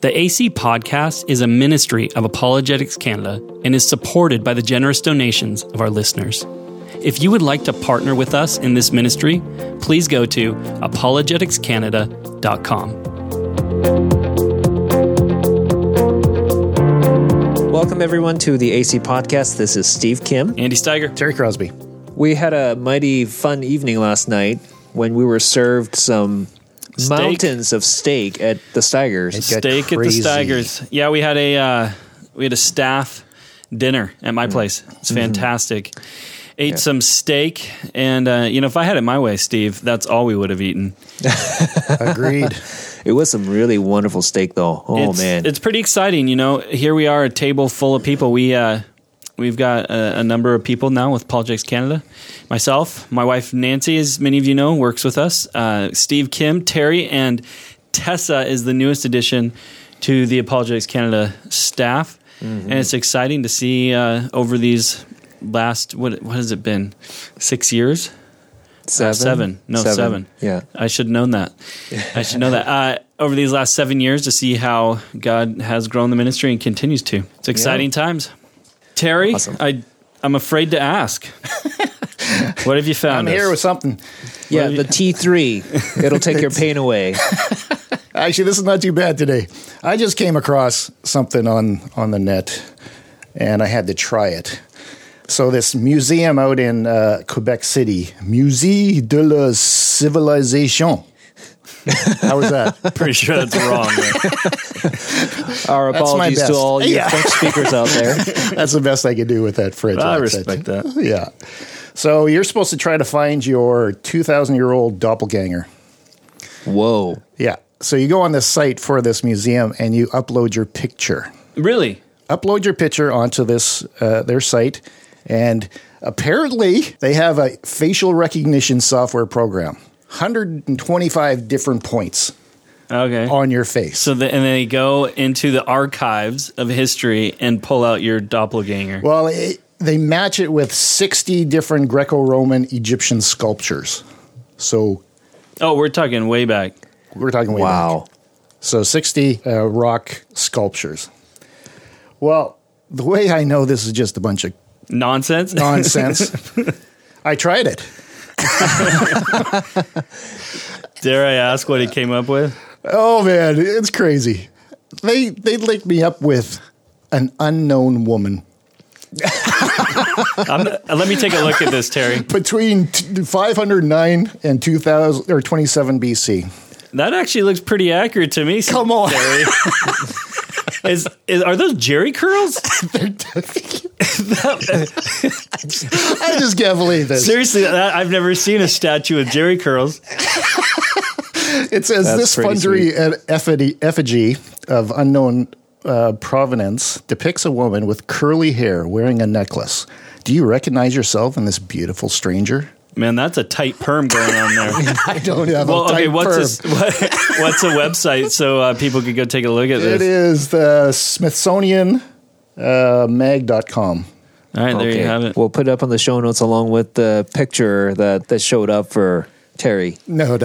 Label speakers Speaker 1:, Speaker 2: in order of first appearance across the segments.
Speaker 1: The AC Podcast is a ministry of Apologetics Canada and is supported by the generous donations of our listeners. If you would like to partner with us in this ministry, please go to apologeticscanada.com.
Speaker 2: Welcome, everyone, to the AC Podcast. This is Steve Kim.
Speaker 1: Andy Steiger.
Speaker 3: Terry Crosby.
Speaker 2: We had a mighty fun evening last night when we were served some mountains of steak at the Steigers.
Speaker 1: Steak at the Steigers. Yeah, we had a staff dinner at my place. It's fantastic. Ate some steak, and if I had it my way, Steve, that's all we would have eaten.
Speaker 3: Agreed.
Speaker 2: It was some really wonderful steak, though. Man.
Speaker 1: It's pretty exciting. Here we are, a table full of people. We've got a number of people now with Apologetics Canada. Myself, my wife Nancy, as many of you know, works with us. Steve Kim, Terry, and Tessa is the newest addition to the Apologetics Canada staff. And it's exciting to see over these last, what has it been, 6 years? Seven.
Speaker 2: Yeah.
Speaker 1: I should have known that. I should know that. Over these last 7 years to see how God has grown the ministry and continues to. It's exciting times. Terry,
Speaker 2: awesome.
Speaker 1: I'm afraid to ask. What have you found?
Speaker 3: I'm here with something.
Speaker 2: Yeah, the T3. It'll take your pain away.
Speaker 3: Actually, this is not too bad today. I just came across something on the net, and I had to try it. So this museum out in Quebec City, Musée de la Civilisation. How was that?
Speaker 1: Pretty sure that's wrong.
Speaker 2: Our apologies to all you French speakers out there.
Speaker 3: That's the best I could do with that French
Speaker 1: I
Speaker 3: accent.
Speaker 1: respect that.
Speaker 3: Yeah. So you're supposed to try to find your 2,000-year-old doppelganger.
Speaker 2: Whoa.
Speaker 3: Yeah. So you go on this site for this museum and you upload your picture.
Speaker 1: Really?
Speaker 3: Upload your picture onto this their site, and apparently they have a facial recognition software program. 125 different points on your face.
Speaker 1: So and they go into the archives of history and pull out your doppelganger.
Speaker 3: Well, they match it with 60 different Greco-Roman Egyptian sculptures. So,
Speaker 1: we're talking way back.
Speaker 3: We're talking way back. So 60 rock sculptures. Well, the way I know this is just a bunch of
Speaker 1: nonsense,
Speaker 3: I tried it.
Speaker 1: Dare I ask what he came up with?
Speaker 3: Oh man, it's crazy. They linked me up with an unknown woman.
Speaker 1: Let me take a look at this, Terry.
Speaker 3: Between 509 and 2000 or 27 BC.
Speaker 1: That actually looks pretty accurate to me.
Speaker 3: Come on,
Speaker 1: Terry. Are those Jerry curls?
Speaker 3: I just can't believe this.
Speaker 1: Seriously, I've never seen a statue of Jerry curls.
Speaker 3: It says this fundrary effigy of unknown provenance depicts a woman with curly hair wearing a necklace. Do you recognize yourself in this beautiful stranger?
Speaker 1: Man, that's a tight perm going on there.
Speaker 3: I don't have a tight perm.
Speaker 1: What's a website so people could go take a look at this?
Speaker 3: It is the Smithsonian mag.com.
Speaker 1: All right, there you have it.
Speaker 2: We'll put it up on the show notes along with the picture that showed up for Terry.
Speaker 3: No.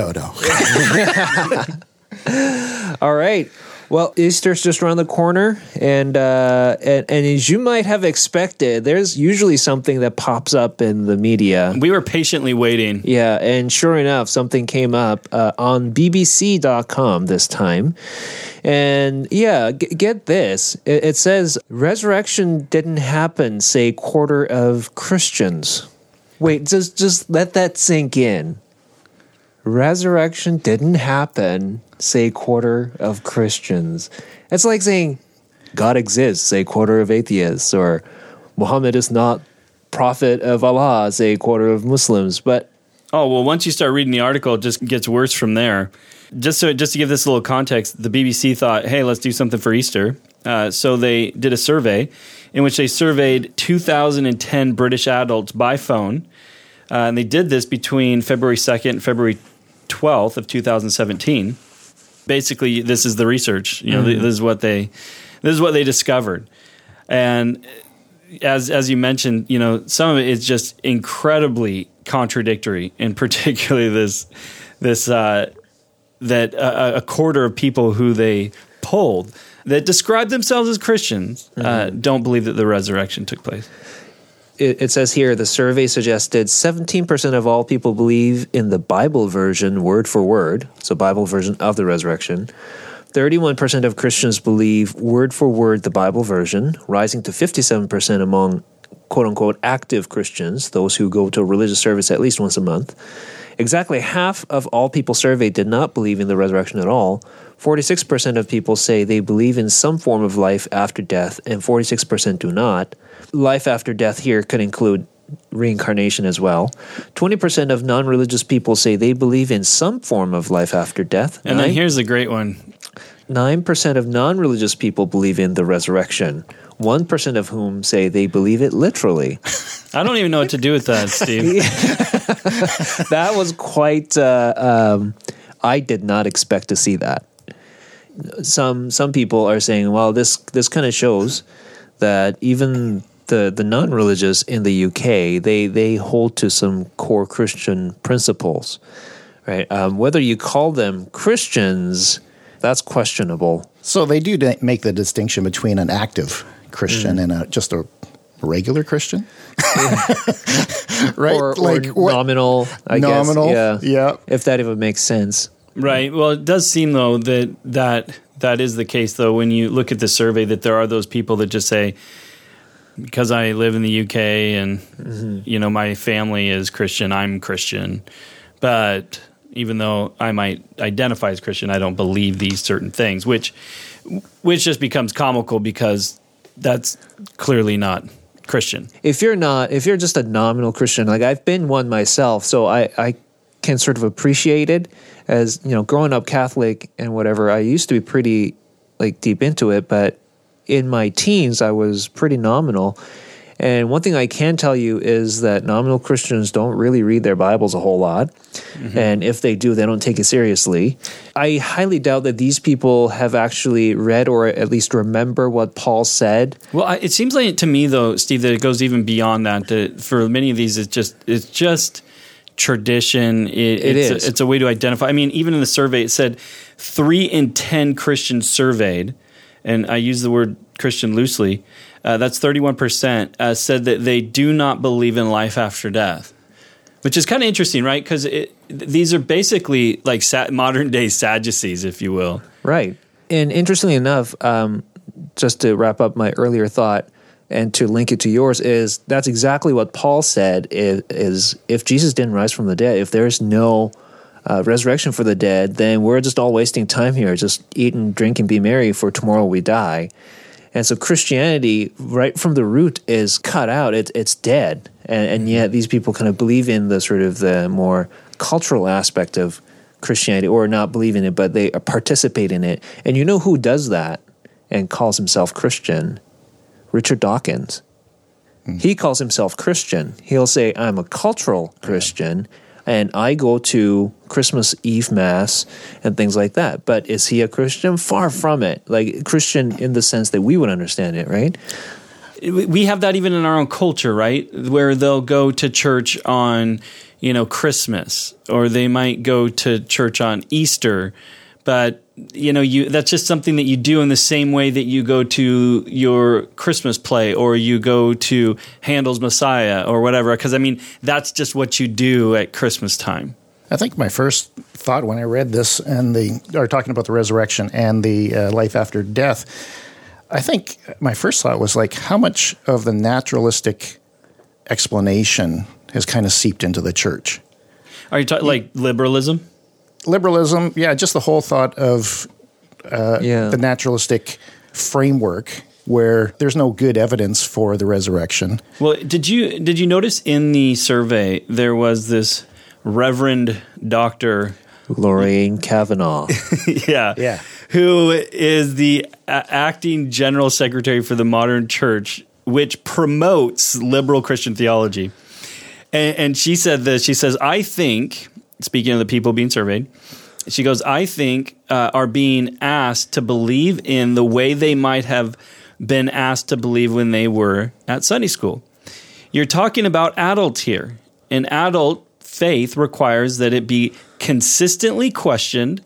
Speaker 2: All right. Well, Easter's just around the corner, and as you might have expected, there's usually something that pops up in the media.
Speaker 1: We were patiently waiting.
Speaker 2: Yeah, and sure enough, something came up on BBC.com this time. And yeah, get this. It says, resurrection didn't happen, say, quarter of Christians. Wait, just let that sink in. Resurrection didn't happen, say, quarter of Christians. It's like saying God exists, say, quarter of atheists, or Muhammad is not prophet of Allah, say, quarter of Muslims. But
Speaker 1: once you start reading the article, it just gets worse from there. Just to give this a little context, the BBC thought, hey, let's do something for Easter. So they did a survey in which they surveyed 2010 British adults by phone. And they did this between February 2nd and February 12th of 2017. Basically, this is the research. This is what they discovered. And as you mentioned, some of it is just incredibly contradictory. In particular, this that a quarter of people who they polled that describe themselves as Christians don't believe that the resurrection took place.
Speaker 2: It says here, the survey suggested 17% of all people believe in the Bible version word for word, so Bible version of the resurrection. 31% of Christians believe word for word the Bible version, rising to 57% among quote-unquote active Christians, those who go to a religious service at least once a month. Exactly half of all people surveyed did not believe in the resurrection at all. 46% of people say they believe in some form of life after death, and 46% do not. Life after death here could include reincarnation as well. 20% of non-religious people say they believe in some form of life after death.
Speaker 1: And then here's the great one.
Speaker 2: 9% of non-religious people believe in the resurrection, 1% of whom say they believe it literally.
Speaker 1: I don't even know what to do with that, Steve.
Speaker 2: That was quite... I did not expect to see that. Some people are saying, well, this kind of shows that even the non-religious in the UK, they hold to some core Christian principles, right? Whether you call them Christians, that's questionable.
Speaker 3: So they do make the distinction between an active Christian and just a regular Christian, right?
Speaker 2: Or nominal, I guess.
Speaker 3: Nominal, yeah.
Speaker 2: If that even makes sense.
Speaker 1: Right. Well, it does seem, though, that is the case, though, when you look at the survey, that there are those people that just say, because I live in the UK and, my family is Christian, I'm Christian. But even though I might identify as Christian, I don't believe these certain things, which just becomes comical because that's clearly not Christian.
Speaker 2: If you're just a nominal Christian, like I've been one myself, so I can sort of appreciate it. As growing up Catholic and whatever, I used to be pretty deep into it, but in my teens I was pretty nominal. And one thing I can tell you is that nominal Christians don't really read their Bibles a whole lot. And if they do, they don't take it seriously. I highly doubt that these people have actually read or at least remember what Paul said.
Speaker 1: Well, it seems like to me, though, Steve, that it goes even beyond that. That for many of these, it's just tradition. It's a way to identify. I mean, even in the survey, it said 3 in 10 Christians surveyed, and I use the word Christian loosely, that's 31%, said that they do not believe in life after death, which is kind of interesting, right? Because these are basically like modern-day Sadducees, if you will.
Speaker 2: Right. And interestingly enough, just to wrap up my earlier thought and to link it to yours, is that's exactly what Paul said is if Jesus didn't rise from the dead, if there's no resurrection for the dead, then we're just all wasting time here, just eat and drink and be merry, for tomorrow we die. And so Christianity, right from the root, is cut out. It's dead. And yet these people kind of believe in the sort of the more cultural aspect of Christianity, or not believe in it, but they participate in it. And you know who does that and calls himself Christian? Richard Dawkins. He calls himself Christian. He'll say, I'm a cultural Christian, and I go to Christmas Eve Mass and things like that. But is he a Christian? Far from it. Like Christian in the sense that we would understand it, right?
Speaker 1: We have that even in our own culture, right? Where they'll go to church on, Christmas, or they might go to church on Easter. But, that's just something that you do in the same way that you go to your Christmas play or you go to Handel's Messiah or whatever. Because, that's just what you do at Christmas time.
Speaker 3: I think my first thought when I read this and are talking about the resurrection and the life after death, I think my first thought was like, how much of the naturalistic explanation has kind of seeped into the church?
Speaker 1: Are you talking like liberalism?
Speaker 3: Liberalism, yeah, just the whole thought of the naturalistic framework where there's no good evidence for the resurrection.
Speaker 1: Well, did you notice in the survey there was this Reverend Dr.
Speaker 2: Lorraine Kavanaugh.
Speaker 1: yeah, who is the acting general secretary for the Modern Church, which promotes liberal Christian theology. And she said this. She says, I think, speaking of the people being surveyed, she goes, I think are being asked to believe in the way they might have been asked to believe when they were at Sunday school. You're talking about adults here. An adult faith requires that it be consistently questioned,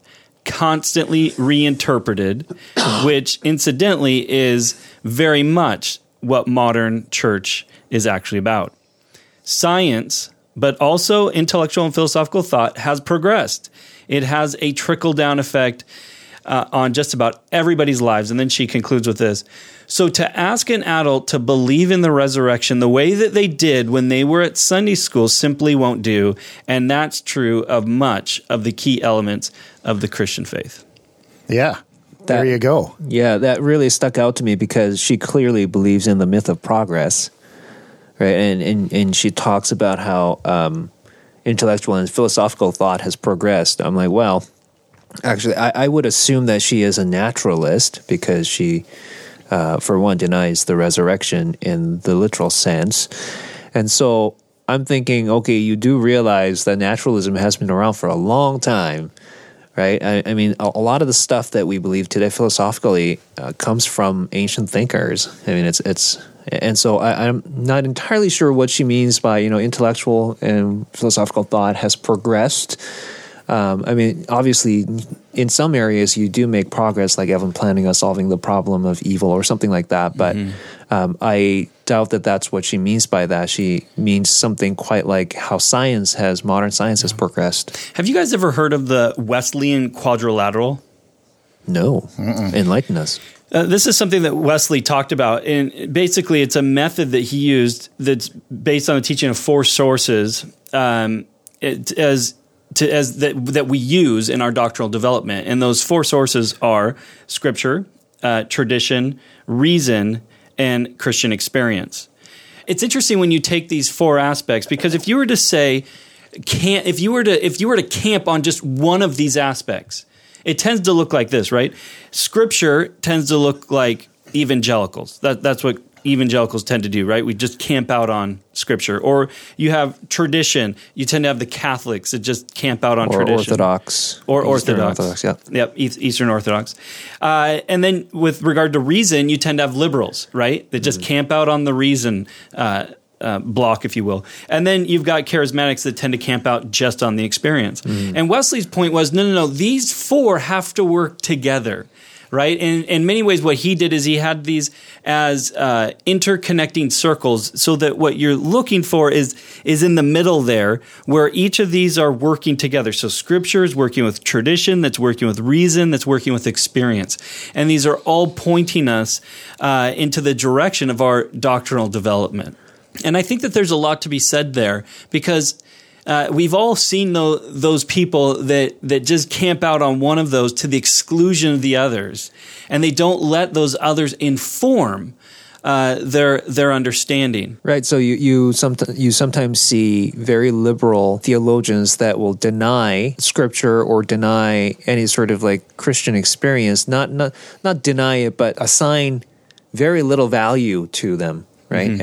Speaker 1: constantly reinterpreted, which incidentally is very much what modern church is actually about. Science, but also intellectual and philosophical thought, has progressed. It has a trickle-down effect on just about everybody's lives. And then she concludes with this. So to ask an adult to believe in the resurrection the way that they did when they were at Sunday school simply won't do. And that's true of much of the key elements of the Christian faith.
Speaker 3: Yeah. There you go.
Speaker 2: Yeah, that really stuck out to me because she clearly believes in the myth of progress, right? And she talks about how intellectual and philosophical thought has progressed. I'm like, well, actually, I would assume that she is a naturalist because she, for one, denies the resurrection in the literal sense. And so I'm thinking, okay, you do realize that naturalism has been around for a long time, right? I mean, a lot of the stuff that we believe today philosophically comes from ancient thinkers. I mean, and so I'm not entirely sure what she means by, intellectual and philosophical thought has progressed. I mean, obviously, in some areas you do make progress, like Evan Plantinga solving the problem of evil or something like that. But I doubt that that's what she means by that. She means something quite like how modern science has progressed.
Speaker 1: Have you guys ever heard of the Wesleyan quadrilateral?
Speaker 2: No. Enlighten us.
Speaker 1: This is something that Wesley talked about, and basically it's a method that he used that's based on the teaching of four sources that we use in our doctrinal development. And those four sources are Scripture, tradition, reason, and Christian experience. It's interesting when you take these four aspects, because if you were to say, if you were to camp on just one of these aspects, it tends to look like this, right? Scripture tends to look like evangelicals. That's what evangelicals tend to do, right? We just camp out on Scripture. Or you have tradition. You tend to have the Catholics that just camp out on tradition.
Speaker 2: Orthodox.
Speaker 1: Or
Speaker 2: Eastern
Speaker 1: Orthodox.
Speaker 2: Orthodox, yeah.
Speaker 1: Yep, Eastern Orthodox. And then with regard to reason, you tend to have liberals, right? That just camp out on the reason block, if you will. And then you've got charismatics that tend to camp out just on the experience. And Wesley's point was, no, these four have to work together. Right? And in many ways, what he did is he had these as interconnecting circles so that what you're looking for is in the middle there where each of these are working together. So Scripture is working with tradition, that's working with reason, that's working with experience. And these are all pointing us into the direction of our doctrinal development. And I think that there's a lot to be said there because we've all seen those people that just camp out on one of those to the exclusion of the others, and they don't let those others inform their understanding.
Speaker 2: Right. So you sometimes see very liberal theologians that will deny Scripture or deny any sort of like Christian experience, not deny it, but assign very little value to them. Right.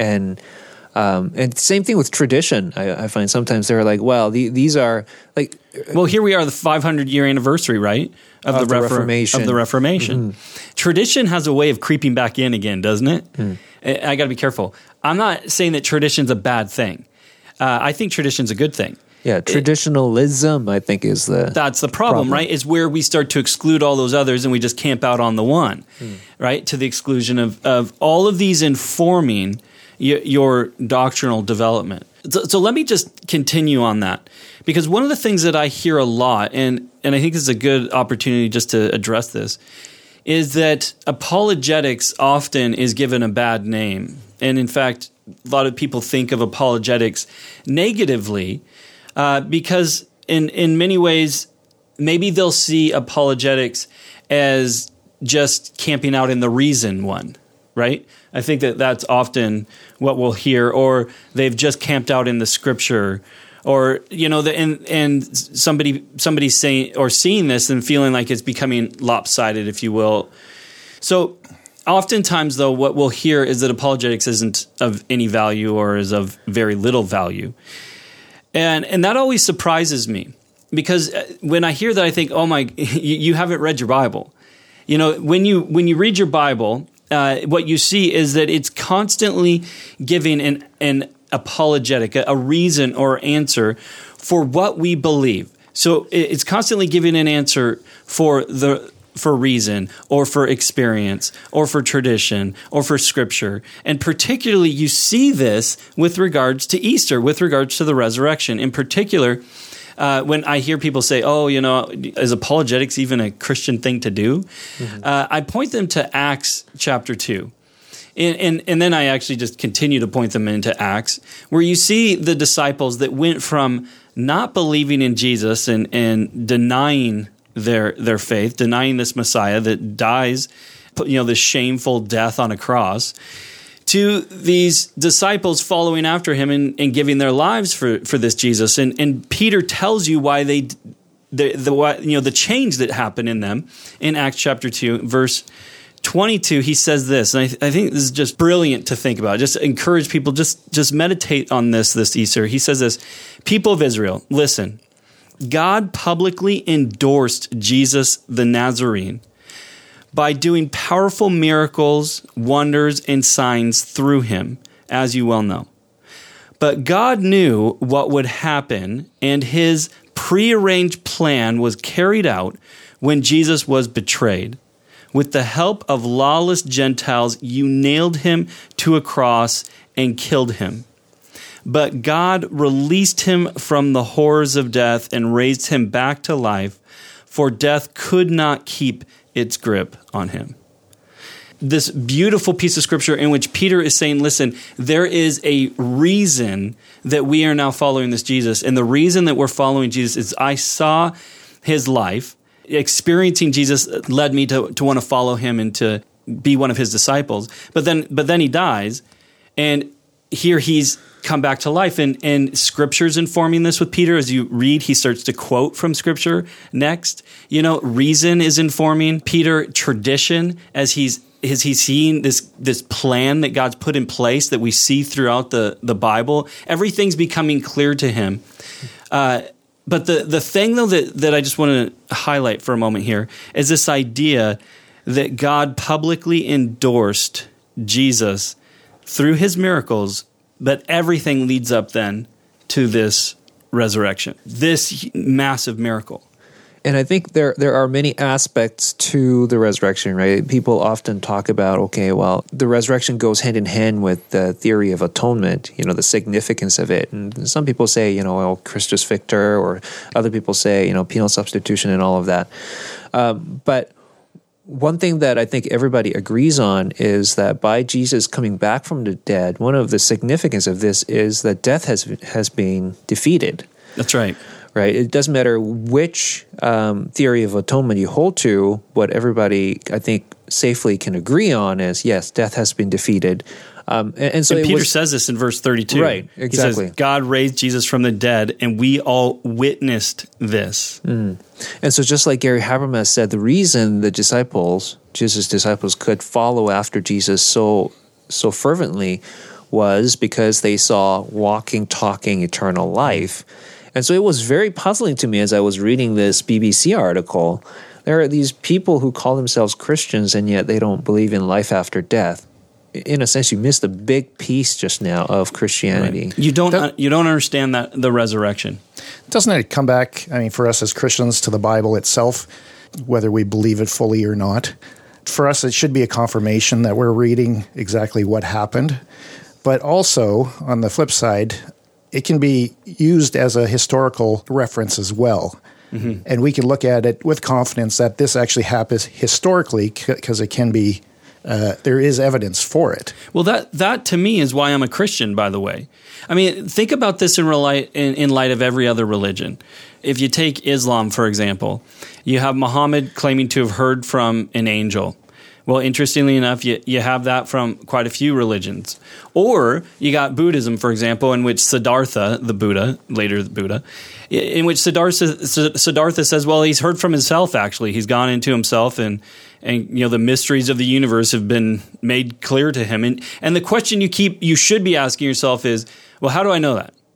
Speaker 2: And same thing with tradition. I find sometimes they're like, well, these are like.
Speaker 1: Well, here we are, the 500-year anniversary, right, of the Reformation. Of the Reformation. Tradition has a way of creeping back in again, doesn't it? I got to be careful. I'm not saying that tradition's a bad thing. I think tradition's a good thing.
Speaker 2: Yeah, traditionalism, I think, is
Speaker 1: that's the problem, right? Is where we start to exclude all those others and we just camp out on the one, right? To the exclusion of all of these informing your doctrinal development. So let me just continue on that, because one of the things that I hear a lot, and I think this is a good opportunity just to address this, is that apologetics often is given a bad name. And in fact, a lot of people think of apologetics negatively because in many ways, maybe they'll see apologetics as just camping out in the reason one, right? I think that that's often what we'll hear, or they've just camped out in the Scripture, or and somebody saying or seeing this and feeling like it's becoming lopsided, if you will. So, oftentimes, though, what we'll hear is that apologetics isn't of any value or is of very little value, and that always surprises me, because when I hear that, I think, oh my, you haven't read your Bible. When you read your Bible. What you see is that it's constantly giving an apologetic, a reason or answer for what we believe. So it's constantly giving an answer for reason, or for experience, or for tradition, or for scripture. And particularly you see this with regards to Easter, with regards to the resurrection. In particular, when I hear people say, oh, is apologetics even a Christian thing to do? I point them to Acts chapter 2. And then I actually just continue to point them into Acts, where you see the disciples that went from not believing in Jesus and denying their faith, denying this Messiah that dies, this shameful death on a cross, to these disciples following after him and giving their lives for this Jesus. And Peter tells you why the change that happened in them in Acts chapter 2, verse 22, he says this, and I think this is just brilliant to think about. Just encourage people, just meditate on this Easter. He says this, people of Israel, listen, God publicly endorsed Jesus the Nazarene by doing powerful miracles, wonders, and signs through him, as you well know. But God knew what would happen, and his prearranged plan was carried out when Jesus was betrayed. With the help of lawless Gentiles, you nailed him to a cross and killed him. But God released him from the horrors of death and raised him back to life, for death could not keep its grip on him. This beautiful piece of scripture in which Peter is saying, listen, there is a reason that we are now following this Jesus. And the reason that we're following Jesus is I saw his life. Experiencing Jesus led me to want to follow him and to be one of his disciples. But then he dies, and here he's come back to life. And Scripture's informing this with Peter. As you read, he starts to quote from Scripture next. Reason is informing Peter. Tradition, as he's seeing this plan that God's put in place that we see throughout the Bible. Everything's becoming clear to him. But the thing, though, that I just want to highlight for a moment here is this idea that God publicly endorsed Jesus through his miracles, but everything leads up then to this resurrection, this massive miracle.
Speaker 2: And I think there are many aspects to the resurrection, right? People often talk about, okay, well, the resurrection goes hand in hand with the theory of atonement, the significance of it. And some people say, Christus Victor, or other people say, penal substitution and all of that. But one thing that I think everybody agrees on is that by Jesus coming back from the dead, one of the significance of this is that death has been defeated.
Speaker 1: That's right.
Speaker 2: Right. It doesn't matter which theory of atonement you hold to. What everybody, I think, safely can agree on is, yes, death has been defeated. And
Speaker 1: Peter says this in verse 32.
Speaker 2: Right, exactly.
Speaker 1: He says, God raised Jesus from the dead, and we all witnessed this.
Speaker 2: And so just like Gary Habermas said, the reason the Jesus' disciples could follow after Jesus so fervently was because they saw walking, talking, eternal life. And so it was very puzzling to me as I was reading this BBC article. There are these people who call themselves Christians, and yet they don't believe in life after death. In a sense, you missed a big piece just now of Christianity.
Speaker 1: Right. You don't understand that the resurrection.
Speaker 3: Doesn't it come back, for us as Christians, to the Bible itself, whether we believe it fully or not? For us, it should be a confirmation that we're reading exactly what happened. But also, on the flip side, it can be used as a historical reference as well. Mm-hmm. And we can look at it with confidence that this actually happens historically, because it can be, there is evidence for it.
Speaker 1: Well, that to me is why I'm a Christian, by the way. Think about this in light of every other religion. If you take Islam, for example, you have Muhammad claiming to have heard from an angel. Well, interestingly enough, you have that from quite a few religions. Or you got Buddhism, for example, in which Siddhartha, the Buddha, later the Buddha, in which Siddhartha says, well, he's heard from himself, actually. He's gone into himself and the mysteries of the universe have been made clear to him. And the question you should be asking yourself is, well, how do I know that?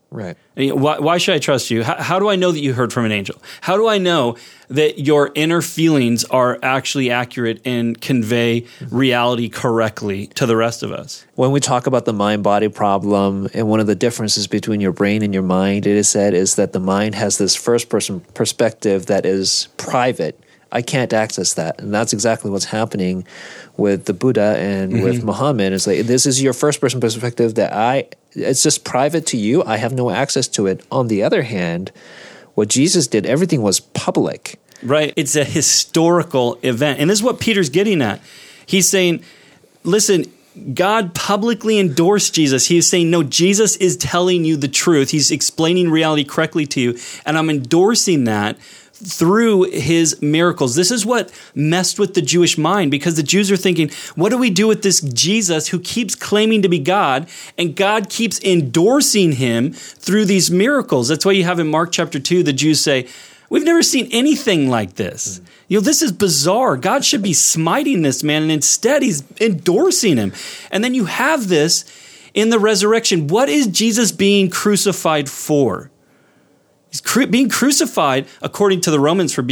Speaker 2: Right.
Speaker 1: Why should I trust you? How do I know that you heard from an angel? How do I know that your inner feelings are actually accurate and convey reality correctly to the rest of us?
Speaker 2: When we talk about the mind-body problem, and one of the differences between your brain and your mind, it is said, is that the mind has this first-person perspective that is private. I can't access that. And that's exactly what's happening with the Buddha and with Muhammad. It's like, this is your first-person perspective that it's just private to you. I have no access to it. On the other hand, what Jesus did, everything was public.
Speaker 1: Right. It's a historical event. And this is what Peter's getting at. He's saying, listen, God publicly endorsed Jesus. He is saying, no, Jesus is telling you the truth. He's explaining reality correctly to you. And I'm endorsing that through his miracles. This is what messed with the Jewish mind, because the Jews are thinking, what do we do with this Jesus who keeps claiming to be God, and God keeps endorsing him through these miracles? That's why you have in Mark chapter 2, the Jews say, we've never seen anything like this. This is bizarre. God should be smiting this man, and instead he's endorsing him. And then you have this in the resurrection. What is Jesus being crucified for? He's being crucified, according to the Romans, for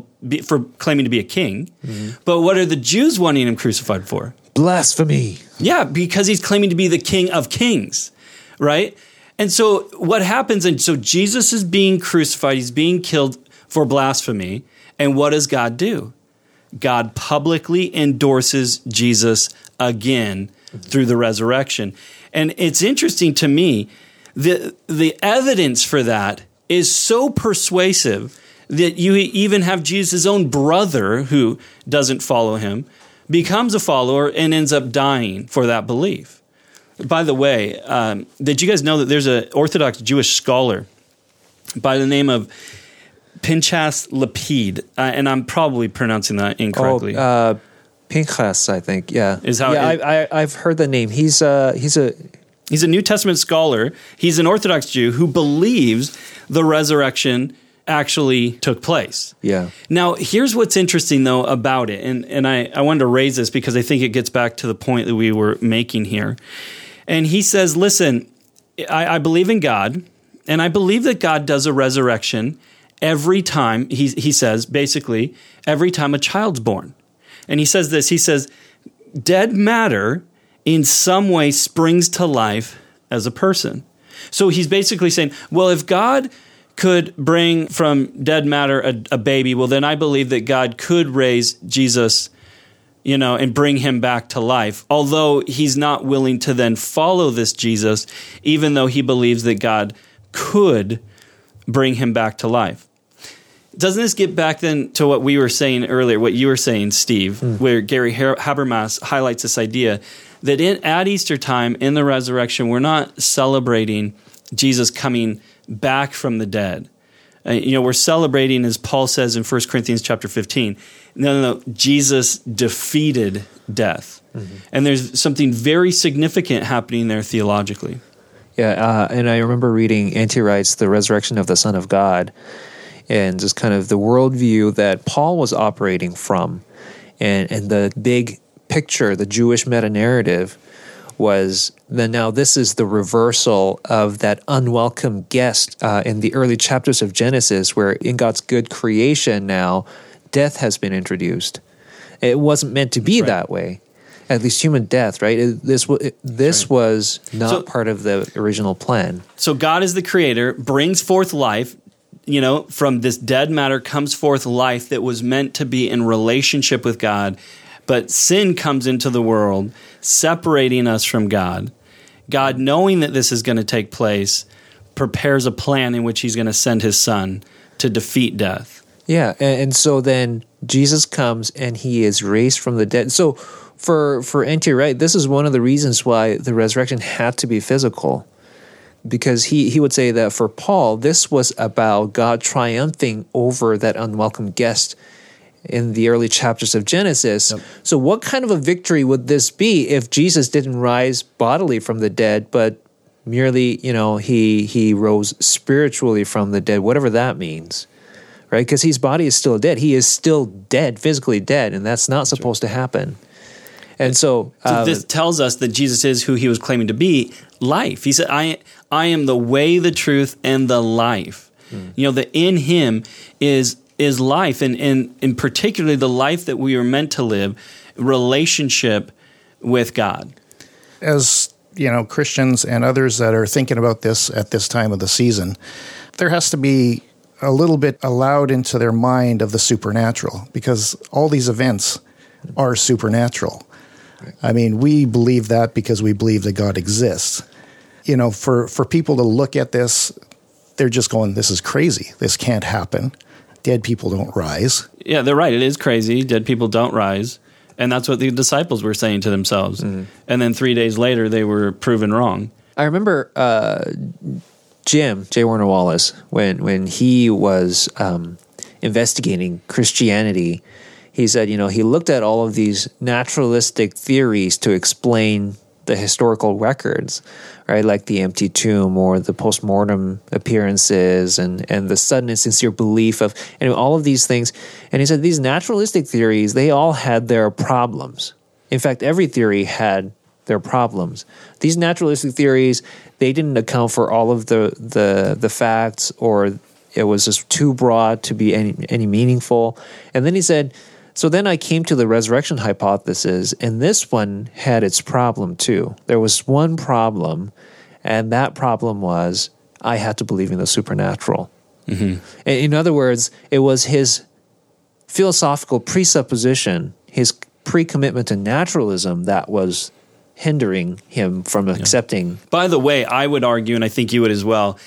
Speaker 1: claiming to be a king. But what are the Jews wanting him crucified for?
Speaker 2: Blasphemy.
Speaker 1: Yeah, because he's claiming to be the King of Kings, right? And so what happens? And so Jesus is being crucified. He's being killed for blasphemy. And what does God do? God publicly endorses Jesus again through the resurrection. And it's interesting to me, the evidence for that is so persuasive that you even have Jesus' own brother, who doesn't follow him, becomes a follower and ends up dying for that belief. By the way, did you guys know that there's an Orthodox Jewish scholar by the name of Pinchas Lapid, and I'm probably pronouncing that incorrectly.
Speaker 2: Pinchas, I think. Yeah, I've heard the name. He's a
Speaker 1: New Testament scholar. He's an Orthodox Jew who believes the resurrection actually took place.
Speaker 2: Yeah.
Speaker 1: Now, here's what's interesting, though, about it. And I wanted to raise this because I think it gets back to the point that we were making here. And he says, listen, I believe in God, and I believe that God does a resurrection every time, he says, basically, every time a child's born. And he says this, he says, dead matter in some way springs to life as a person. So he's basically saying, well, if God could bring from dead matter a baby, well, then I believe that God could raise Jesus, and bring him back to life. Although he's not willing to then follow this Jesus, even though he believes that God could bring him back to life. Doesn't this get back then to what we were saying earlier, what you were saying, Steve, where Gary Habermas highlights this idea that at Easter time, in the resurrection, we're not celebrating Jesus coming back from the dead. We're celebrating, as Paul says in 1 Corinthians chapter 15, no, Jesus defeated death. And there's something very significant happening there theologically.
Speaker 2: Yeah, and I remember reading N.T. Wright's The Resurrection of the Son of God, and just kind of the worldview that Paul was operating from. And the big picture, the Jewish meta-narrative, was that now this is the reversal of that unwelcome guest in the early chapters of Genesis, where in God's good creation now, death has been introduced. It wasn't meant to be that way. At least human death, right? This was not part of the original plan.
Speaker 1: So God is the creator, brings forth life. From this dead matter comes forth life that was meant to be in relationship with God. But sin comes into the world, separating us from God. God, knowing that this is going to take place, prepares a plan in which he's going to send his son to defeat death.
Speaker 2: Yeah, and so then Jesus comes and he is raised from the dead. So for N.T. Wright, this is one of the reasons why the resurrection had to be physical. Because he would say that for Paul, this was about God triumphing over that unwelcome guest in the early chapters of Genesis. Yep. So what kind of a victory would this be if Jesus didn't rise bodily from the dead, but merely, he rose spiritually from the dead, whatever that means, right? Because his body is still dead. He is still dead, physically dead, and that's not supposed to happen. And so
Speaker 1: this tells us that Jesus is who he was claiming to be, life. He said, I am the way, the truth, and the life. That in him is life, and particularly the life that we are meant to live, relationship with God.
Speaker 3: As Christians and others that are thinking about this at this time of the season, there has to be a little bit allowed into their mind of the supernatural, because all these events are supernatural. Right. I mean, we believe that because we believe that God exists. For people to look at this, they're just going, this is crazy. This can't happen. Dead people don't rise.
Speaker 1: Yeah, they're right. It is crazy. Dead people don't rise. And that's what the disciples were saying to themselves. Mm-hmm. And then 3 days later, they were proven wrong.
Speaker 2: I remember J. Warner Wallace, when he was investigating Christianity, he said, he looked at all of these naturalistic theories to explain the historical records, right? Like the empty tomb or the postmortem appearances and the sudden and sincere belief of all of these things. And he said these naturalistic theories, they all had their problems. In fact, every theory had their problems. These naturalistic theories, they didn't account for all of the facts, or it was just too broad to be any meaningful. And then he said, so then I came to the resurrection hypothesis, and this one had its problem too. There was one problem, and that problem was I had to believe in the supernatural. Mm-hmm. In other words, it was his philosophical presupposition, his pre-commitment to naturalism that was hindering him from accepting.
Speaker 1: By the way, I would argue, and I think you would as well,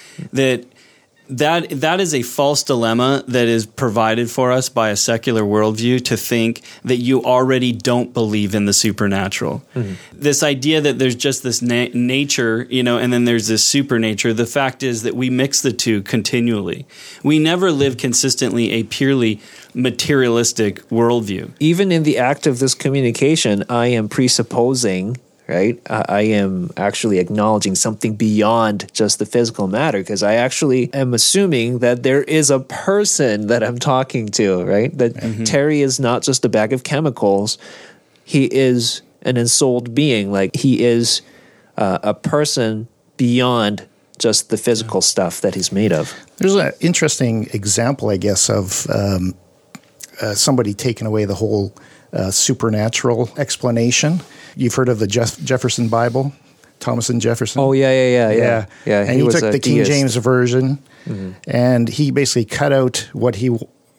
Speaker 1: that is a false dilemma that is provided for us by a secular worldview, to think that you already don't believe in the supernatural. Mm-hmm. This idea that there's just this nature, and then there's this supernature. The fact is that we mix the two continually. We never live consistently a purely materialistic worldview.
Speaker 2: Even in the act of this communication, I am presupposing, right? I am actually acknowledging something beyond just the physical matter, because I actually am assuming that there is a person that I'm talking to, right? That Terry is not just a bag of chemicals. He is an ensouled being. Like, he is a person beyond just the physical stuff that he's made of.
Speaker 3: There's an interesting example, I guess, of somebody taking away the whole supernatural explanation. You've heard of the Jefferson Bible, Thomas and Jefferson?
Speaker 2: Oh, yeah.
Speaker 3: And he took the King James version, and he basically cut out what he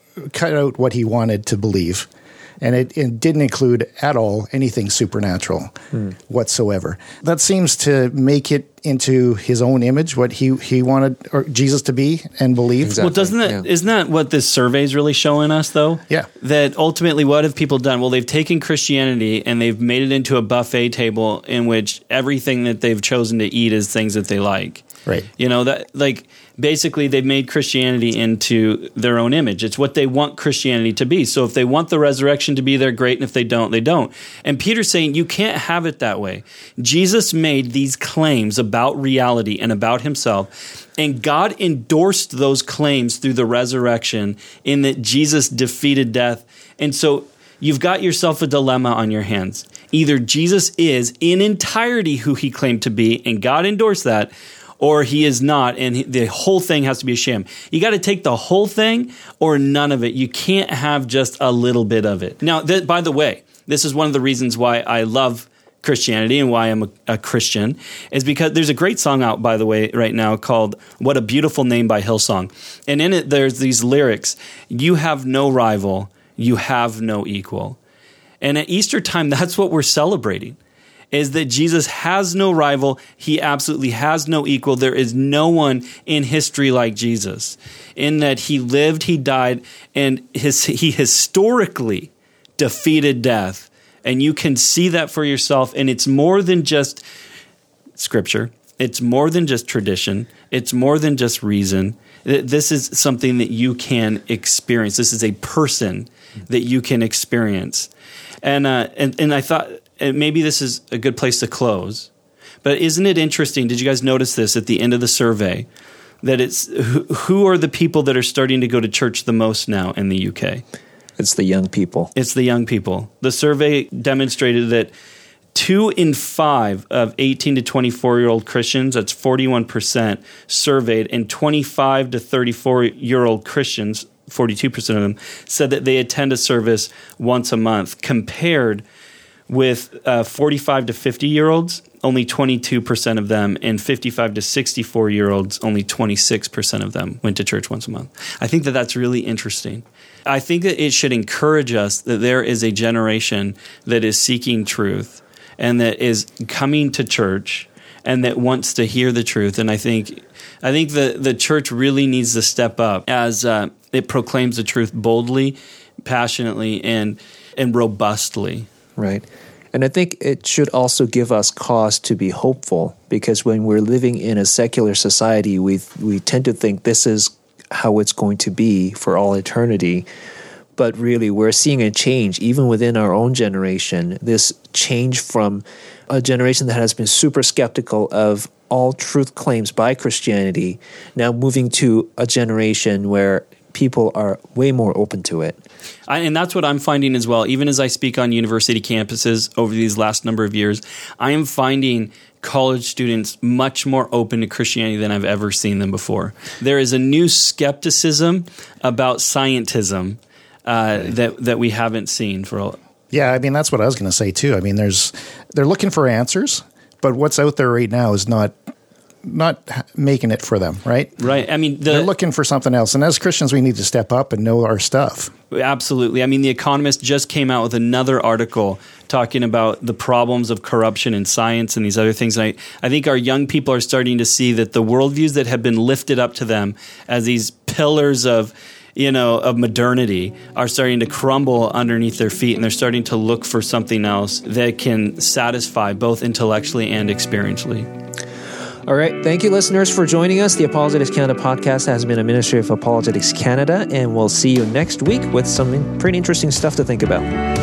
Speaker 3: wanted to believe. And it didn't include at all anything supernatural whatsoever. That seems to make it into his own image, what he wanted or Jesus to be and believe.
Speaker 2: Exactly.
Speaker 1: Well, isn't that what this survey is really showing us, though?
Speaker 3: Yeah.
Speaker 1: That ultimately, what have people done? Well, they've taken Christianity and they've made it into a buffet table in which everything that they've chosen to eat is things that they like.
Speaker 3: Right.
Speaker 1: Basically, they've made Christianity into their own image. It's what they want Christianity to be. So if they want the resurrection to be there, great. And if they don't, they don't. And Peter's saying you can't have it that way. Jesus made these claims about reality and about himself, and God endorsed those claims through the resurrection, in that Jesus defeated death. And so you've got yourself a dilemma on your hands. Either Jesus is in entirety who he claimed to be, and God endorsed that, or he is not, and the whole thing has to be a sham. You got to take the whole thing or none of it. You can't have just a little bit of it. Now, by the way, this is one of the reasons why I love Christianity and why I'm a Christian, is because there's a great song out, by the way, right now called What a Beautiful Name by Hillsong. And in it, there's these lyrics: you have no rival, you have no equal. And at Easter time, that's what we're celebrating, is that Jesus has no rival. He absolutely has no equal. There is no one in history like Jesus, in that he lived, he died, and he historically defeated death. And you can see that for yourself. And it's more than just scripture. It's more than just tradition. It's more than just reason. This is something that you can experience. This is a person that you can experience. And I thought maybe this is a good place to close. But isn't it interesting? Did you guys notice this at the end of the survey? That it's who are the people that are starting to go to church the most now in the UK?
Speaker 2: It's the young people.
Speaker 1: It's the young people. The survey demonstrated that 2 in 5 of 18 to 24-year-old Christians, that's 41%, surveyed, and 25 to 34-year-old Christians, 42% of them, said that they attend a service once a month, compared with 45 to 50-year-olds, only 22% of them, and 55 to 64-year-olds, only 26% of them went to church once a month. I think that that's really interesting. I think that it should encourage us that there is a generation that is seeking truth and that is coming to church and that wants to hear the truth. And I think the church really needs to step up as it proclaims the truth boldly, passionately, and robustly.
Speaker 2: Right. And I think it should also give us cause to be hopeful, because when we're living in a secular society, we tend to think this is how it's going to be for all eternity. But really, we're seeing a change even within our own generation, this change from a generation that has been super skeptical of all truth claims by Christianity, now moving to a generation where people are way more open to it.
Speaker 1: And that's what I'm finding as well. Even as I speak on university campuses over these last number of years, I am finding college students much more open to Christianity than I've ever seen them before. There is a new skepticism about scientism that we haven't seen for a.
Speaker 3: Yeah, I mean, that's what I was going to say too. I mean, they're looking for answers, but what's out there right now is not making it for them, right?
Speaker 1: Right. I mean,
Speaker 3: they're looking for something else. And as Christians, we need to step up and know our stuff.
Speaker 1: Absolutely. I mean, The Economist just came out with another article talking about the problems of corruption in science and these other things. And I think our young people are starting to see that the worldviews that have been lifted up to them as these pillars of modernity are starting to crumble underneath their feet, and they're starting to look for something else that can satisfy both intellectually and experientially.
Speaker 2: All right. Thank you, listeners, for joining us. The Apologetics Canada podcast has been a ministry of Apologetics Canada, and we'll see you next week with some pretty interesting stuff to think about.